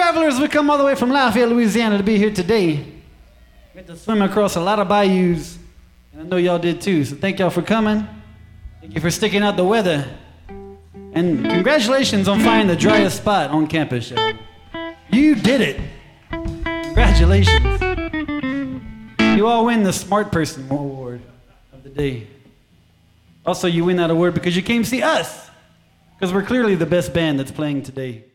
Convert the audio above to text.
travelers, we come all the way from Lafayette, Louisiana to be here today. We had to swim across a lot of bayous, and I know y'all did too, so thank y'all for coming. Thank you for sticking out the weather. And congratulations on finding the driest spot on campus, y'all. You did it. Congratulations. You all win the Smart Person Award of the day. Also, you win that award because you came see us, because we're clearly the best band that's playing today.